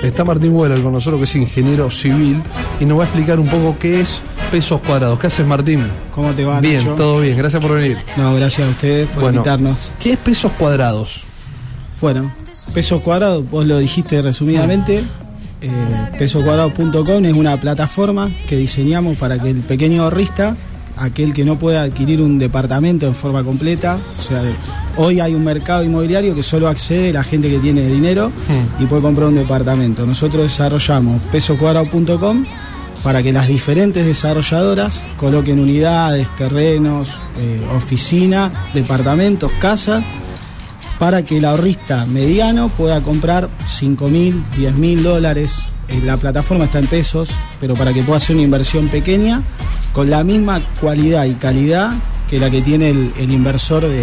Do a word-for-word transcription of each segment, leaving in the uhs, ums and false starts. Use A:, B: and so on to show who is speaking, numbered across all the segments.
A: Está Martín Weller con nosotros, que es ingeniero civil, y nos va a explicar un poco qué es pesos cuadrados. ¿Qué haces, Martín?
B: ¿Cómo te va,
A: Bien,
B: Nacho?
A: todo bien, gracias por venir.
B: No, gracias a ustedes por
A: bueno,
B: invitarnos.
A: ¿Qué es pesos cuadrados?
B: Bueno, pesos cuadrados, vos lo dijiste resumidamente. Eh, pesos cuadrados punto com es una plataforma que diseñamos para que el pequeño ahorrista, aquel que no pueda adquirir un departamento en forma completa, o sea, hoy hay un mercado inmobiliario que solo accede a la gente que tiene dinero hmm. y puede comprar un departamento. Nosotros desarrollamos pesos cuadrados punto com para que las diferentes desarrolladoras coloquen unidades, terrenos, eh, oficinas, departamentos, casas, para que el ahorrista mediano pueda comprar cinco mil, diez mil dólares. Eh, la plataforma está en pesos, pero para que pueda hacer una inversión pequeña con la misma cualidad y calidad que la que tiene el, el inversor de,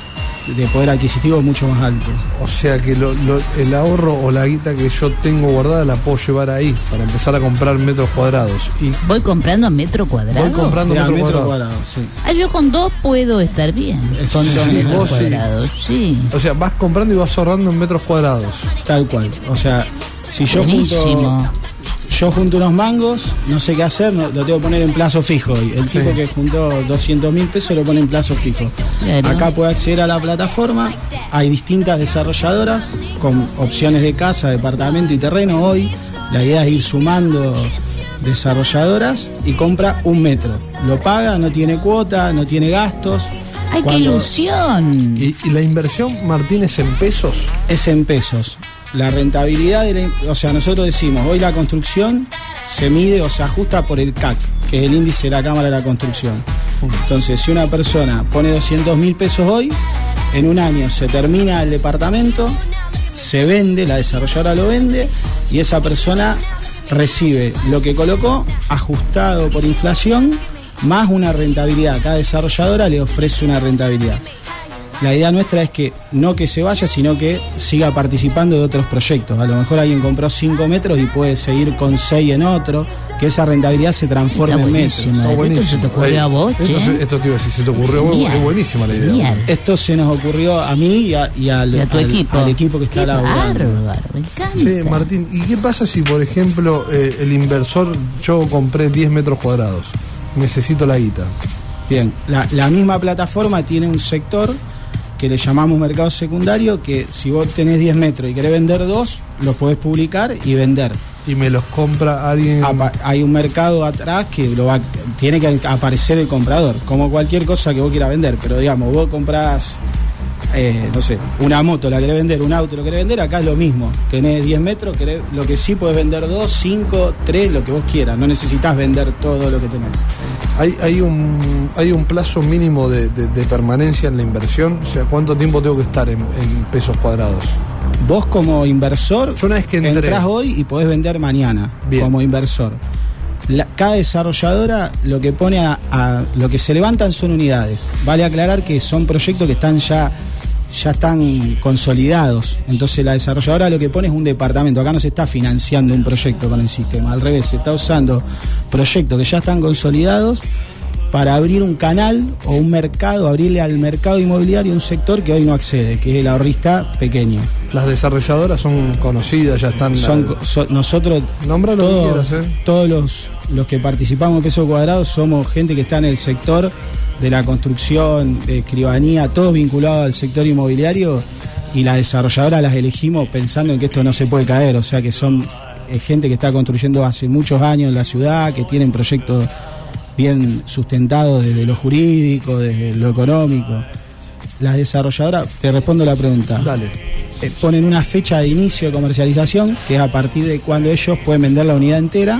B: de poder adquisitivo mucho más alto.
A: O sea que lo, lo, el ahorro o la guita que yo tengo guardada la puedo llevar ahí para empezar a comprar metros cuadrados. Y
C: ¿Voy comprando metro cuadrado?
A: Voy comprando
B: metro,
A: metro
B: metro
A: cuadrado.
B: cuadrado, sí.
C: Ah, yo con dos puedo estar bien.
B: Es
C: Con
B: sí,
C: dos metros
A: vos sí.
C: cuadrados, sí.
A: O sea, vas comprando y vas ahorrando en metros cuadrados.
B: Tal cual. O sea, si yo
C: Buenísimo.
B: junto, yo junto unos mangos, no sé qué hacer, no, lo tengo que poner en plazo fijo hoy. El tipo
A: Sí.
B: que juntó doscientos mil pesos lo pone en plazo fijo.
C: Claro.
B: Acá puede acceder a la plataforma, hay distintas desarrolladoras con opciones de casa, departamento y terreno. Hoy la idea es ir sumando desarrolladoras y compra un metro. Lo paga, no tiene cuota, no tiene gastos.
C: ¡Ay, qué
B: Cuando
C: ilusión!
A: Y, y la inversión, Martín, es en pesos.
B: es en pesos. La rentabilidad, de la, o sea, nosotros decimos, hoy la construcción se mide o se ajusta por el C A C, que es el índice de la Cámara de la Construcción. Entonces, si una persona pone doscientos mil pesos hoy, en un año se termina el departamento, se vende, la desarrolladora lo vende, y esa persona recibe lo que colocó ajustado por inflación, más una rentabilidad. Cada desarrolladora le ofrece una rentabilidad. La idea nuestra es que no que se vaya, sino que siga participando de otros proyectos. A lo mejor alguien compró cinco metros y puede seguir con seis en otro, que esa rentabilidad se transforme
C: Está
B: en metros.
C: buenísimo.
A: Está
C: ¿Esto se te ocurrió a vos,
A: esto,
C: che?
A: se- esto te iba a decir, se te ocurrió,
C: Genial.
A: es buenísima la idea.
C: Genial.
B: Esto se nos ocurrió a mí y, a, y al,
C: Y a tu
B: al-
C: equipo.
B: al equipo que está
C: Qué
B: laburando.
C: bárbaro, me encanta.
A: Sí, Martín, ¿y qué pasa si, por ejemplo, eh, el inversor, yo compré diez metros cuadrados, necesito la guita?
B: Bien, la, la misma plataforma tiene un sector que le llamamos mercado secundario, que si vos tenés diez metros y querés vender dos, los podés publicar y vender.
A: Y me los compra alguien.
B: Apa- hay un mercado atrás que lo va, tiene que aparecer el comprador, como cualquier cosa que vos quieras vender, pero digamos, vos comprás, eh, no sé, una moto, la querés vender, un auto lo querés vender, acá es lo mismo, tenés diez metros, querés, lo que sí podés vender dos, cinco, tres, lo que vos quieras, no necesitas vender todo lo que tenés.
A: ¿Hay, hay, un, ¿Hay un plazo mínimo de, de, de permanencia en la inversión? O sea, ¿cuánto tiempo tengo que estar en, en pesos cuadrados?
B: Vos como inversor,
A: Yo una vez que entré-
B: entrás hoy y podés vender mañana.
A: Bien.
B: Como inversor. La- cada desarrolladora lo que pone a, a- lo que se levantan son unidades. Vale aclarar que son proyectos que están ya ya están consolidados. Entonces la desarrolladora lo que pone es un departamento. Acá no se está financiando un proyecto con el sistema, al revés, se está usando proyectos que ya están consolidados para abrir un canal o un mercado, abrirle al mercado inmobiliario un sector que hoy no accede, que es el ahorrista pequeño.
A: Las desarrolladoras son conocidas, ya están.
B: Son, son- nosotros,
A: Nombra lo que
B: todos,
A: quieras, ¿eh?
B: todos los, los que participamos en Peso Cuadrado somos gente que está en el sector de la construcción, de escribanía, todos vinculados al sector inmobiliario, y las desarrolladoras las elegimos pensando en que esto no se puede caer, o sea que son eh, gente que está construyendo hace muchos años en la ciudad, que tienen proyectos bien sustentados desde lo jurídico, desde lo económico. Las desarrolladoras, te respondo la pregunta.
A: Dale.
B: Eh, ponen una fecha de inicio de comercialización, que es a partir de cuando ellos pueden vender la unidad entera.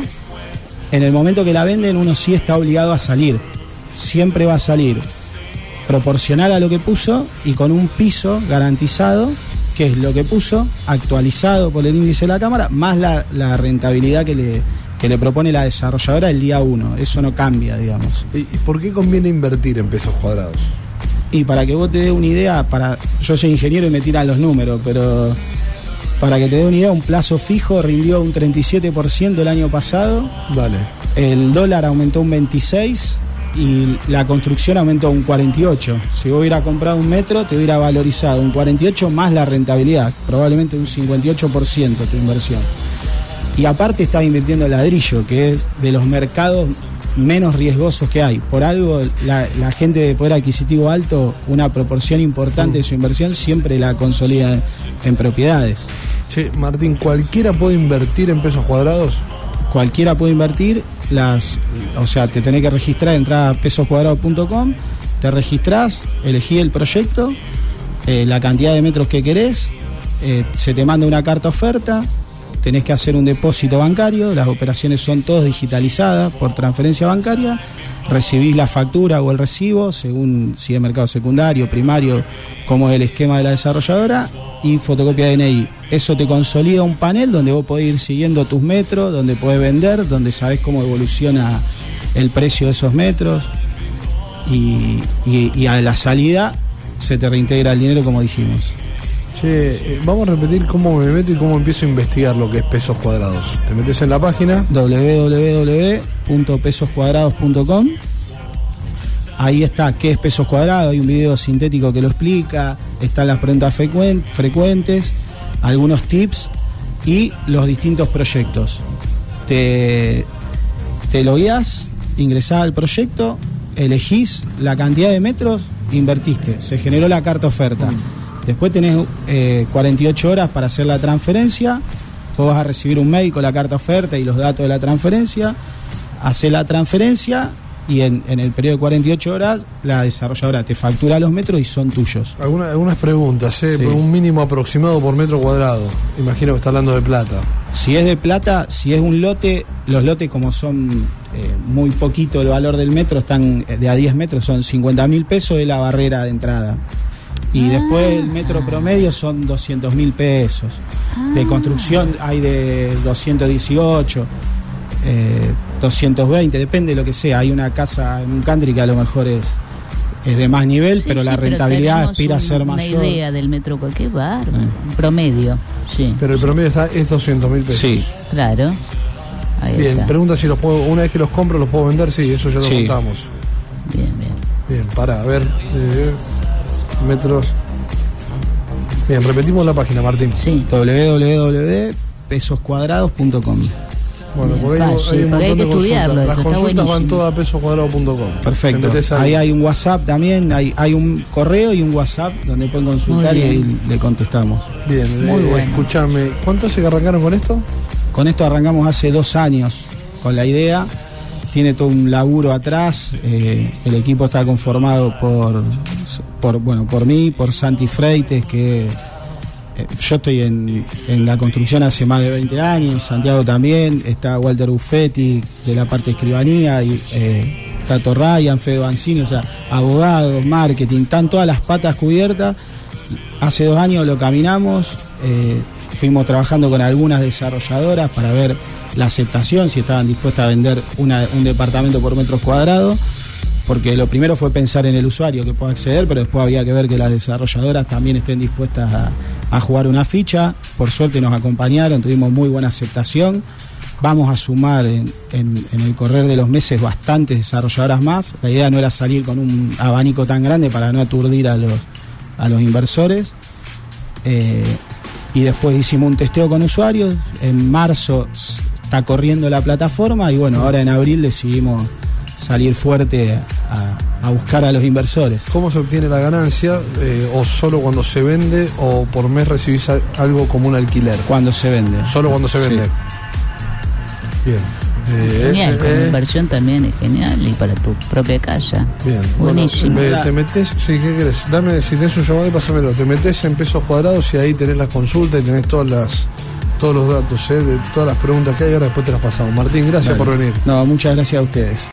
B: En el momento que la venden, uno sí está obligado a salir. Siempre va a salir proporcional a lo que puso y con un piso garantizado, que es lo que puso, actualizado por el índice de la Cámara, más la, la rentabilidad que le, que le propone la desarrolladora el día uno. Eso no cambia, digamos.
A: ¿Y, y por qué conviene invertir en pesos cuadrados?
B: Y para que vos te dé una idea, para yo soy ingeniero y me tiran los números, pero para que te dé una idea, un plazo fijo rindió un treinta y siete por ciento el año pasado,
A: Vale.
B: el dólar aumentó un veintiséis por ciento y la construcción aumentó un cuarenta y ocho por ciento. Si vos hubieras comprado un metro, te hubiera valorizado un cuarenta y ocho por ciento más la rentabilidad, probablemente un cincuenta y ocho por ciento tu inversión. Y aparte estás invirtiendo en ladrillo, que es de los mercados menos riesgosos que hay. Por algo, la, la gente de poder adquisitivo alto, una proporción importante de su inversión siempre la consolida en, en propiedades.
A: Che, Martín, ¿cualquiera puede invertir en pesos cuadrados?
B: Cualquiera puede invertir, las, o sea, te tenés que registrar, entrar a pesos cuadrados punto com, te registrás, elegí el proyecto, eh, la cantidad de metros que querés, eh, se te manda una carta oferta, tenés que hacer un depósito bancario, las operaciones son todas digitalizadas por transferencia bancaria, recibís la factura o el recibo, según si es mercado secundario, primario, como es el esquema de la desarrolladora, y fotocopia de D N I. Eso te consolida un panel donde vos podés ir siguiendo tus metros, donde podés vender, donde sabés cómo evoluciona el precio de esos metros, y, y, y a la salida se te reintegra el dinero, como dijimos.
A: Che, eh, vamos a repetir cómo me meto y cómo empiezo a investigar lo que es pesos cuadrados. Te metes en la página
B: doble u doble u doble u punto pesos cuadrados punto com. Ahí está qué es pesos cuadrados, hay un video sintético que lo explica, están las preguntas frecuent, frecuentes, algunos tips y los distintos proyectos. Te, te logueás, ingresás al proyecto, elegís la cantidad de metros, invertiste, se generó la carta oferta. Después tenés eh, cuarenta y ocho horas para hacer la transferencia, vos vas a recibir un mail con la carta oferta y los datos de la transferencia, hacés la transferencia y en, en el periodo de cuarenta y ocho horas la desarrolladora te factura los metros y son tuyos.
A: Alguna, algunas preguntas, ¿eh?
B: Sí.
A: Un mínimo aproximado por metro cuadrado. Imagino que está hablando de plata.
B: Si es de plata, si es un lote, los lotes como son eh, muy poquito el valor del metro, están de a diez metros, son cincuenta mil pesos de la barrera de entrada. Y ah. después el metro promedio son doscientos mil pesos. Ah. De construcción hay de doscientos dieciocho, eh, doscientos veinte, depende de lo que sea. Hay una casa en un country que a lo mejor es, es de más nivel, sí, pero sí, la rentabilidad pero aspira un, a ser
C: una
B: mayor.
C: Una idea del metro, qué bárbaro. Eh. Promedio, sí.
A: Pero el promedio está, es doscientos mil pesos.
B: Sí.
C: Claro. Ahí
A: bien,
C: está.
A: Pregunta si los puedo, una vez que los compro, los puedo vender. Sí, eso ya lo
B: sí.
A: contamos.
C: Bien, bien.
A: Bien, pará, a ver. Eh, metros. Bien, repetimos la página, Martín.
C: Sí.
B: doble u doble u doble u punto pesos cuadrados punto com.
A: Bueno,
C: bien,
A: por ahí
C: fácil,
A: hay un
C: porque
A: montón
C: hay que
A: de
C: estudiarlo,
A: consultas. Las
C: eso está
A: consultas van
C: buenísimo.
A: todas a pesos cuadrados punto com.
B: Perfecto. Ahí. ahí hay un WhatsApp también, hay, hay un correo y un WhatsApp donde pueden consultar y ahí le contestamos.
A: Bien,
C: muy
A: eh,
C: bueno.
A: Escúchame, ¿cuánto hace que arrancaron con esto?
B: Con esto arrancamos hace dos años con la idea. Tiene todo un laburo atrás. Eh, el equipo está conformado por, por, bueno, por mí, por Santi Freites, que eh, yo estoy en, en la construcción hace más de veinte años, Santiago también, está Walter Buffetti de la parte de escribanía, y eh, Tato Ryan, Fede Banzini, o sea, abogados, marketing, están todas las patas cubiertas. Hace dos años lo caminamos, eh, fuimos trabajando con algunas desarrolladoras para ver la aceptación, si estaban dispuestas a vender una, un departamento por metros cuadrados, porque lo primero fue pensar en el usuario que pueda acceder, pero después había que ver que las desarrolladoras también estén dispuestas a, a jugar una ficha. Por suerte nos acompañaron, tuvimos muy buena aceptación. Vamos a sumar en, en, en el correr de los meses bastantes desarrolladoras más. La idea no era salir con un abanico tan grande para no aturdir a los, a los inversores. Eh, y después hicimos un testeo con usuarios. En marzo está corriendo la plataforma y bueno, ahora en abril decidimos salir fuerte a, a buscar a los inversores.
A: ¿Cómo se obtiene la ganancia? Eh, ¿O solo cuando se vende o por mes recibís algo como un alquiler?
B: Cuando se vende.
A: Solo cuando se vende.
B: Sí.
A: Bien. Eh,
C: Genial,
A: eh,
C: como
A: eh,
C: inversión también es genial y para tu propia casa.
A: Bien.
C: Buenísimo.
A: Bueno, me, te metes, sí, ¿qué querés? Dame, si tenés un llamado, pásamelo. Te metes en pesos cuadrados y ahí tenés las consultas y tenés todas las, todos los datos, ¿eh? De todas las preguntas que hay. Ahora después te las pasamos. Martín, gracias
B: Dale.
A: por venir.
B: No, muchas gracias a ustedes.